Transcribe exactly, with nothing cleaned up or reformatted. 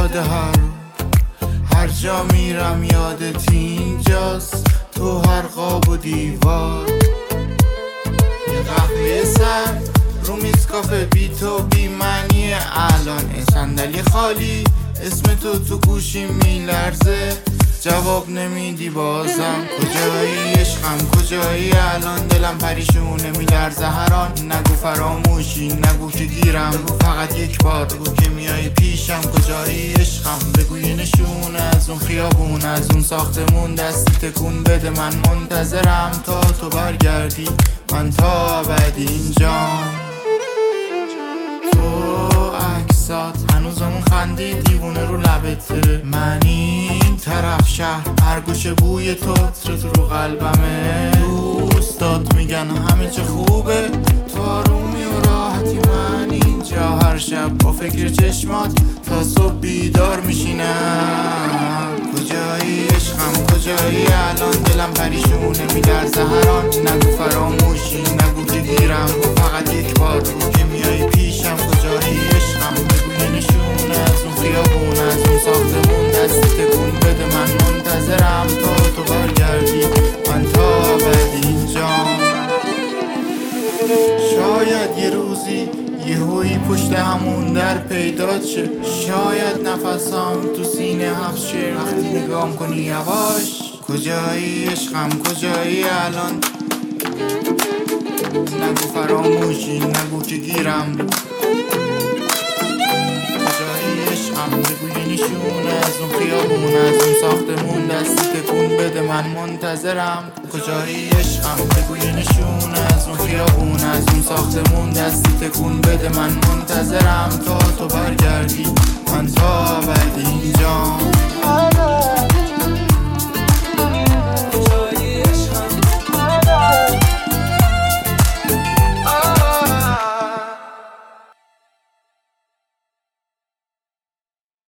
یاد هر هر جا میرم یادت اینجاست، تو هر قاب و دیوار. یه قهوه سرد رو میز کافه، بی تو بی معنی الان. صندلی خالی اسم تو تو گوشی میلرزه، جواب نمیدی بازم. کجایی عشقم کجایی الان، دلم پریشونه میلرزه هر آن. نگو فراموشی نگو که گیرم، بگو فقط یک بار بگو که میای پیشم. کجایی عشقم بگو یه نشونه از اون خیابون، از اون ساختمون. دستی تکون بده من منتظرم تا تو برگردی، من تا ابد اینجام. تو عکسات هنوزمون خندی دیوونه رو لبته، من این طرف شهر هر گوشه بوی تو عطرت رو قلبمه. دوستات میگن همه چه خوبه، تو آرومی و راحتی، من اینجا هر شب با فکر چشمات تا صبح بیدار میشینم. کجایی عشقم کجایی الان، دلم پریشونه میلرزه هر آن. نگو فراموشی نگو که گیرم، فقط یک بار بگو که میای پیشم. کجایی عشقم بگو یه نشونه از اون خیابون، از اون ساختمون. دستی تکون بده من منتظرم تا تو برگردی، من تا ابد اینجام. شاید یه روزی یه هویی پشت همون در پیدا شه، شاید نفسام تو سینه حبس شه وقتی نگام کنی یواش. کجایی عشقم کجایی الان، نگو فراموشی نگو که گیرم. کجایی عشقم بگو یه نشونه از اون خیابون، از اون ساختمون. دستی تکون بده من منتظرم. کجایی عشقم بگو یه نشونه از اون خیابون، از اون ساختمون. دستی تکون بده من منتظرم تا تو برگردی، من تا ابد اینجام.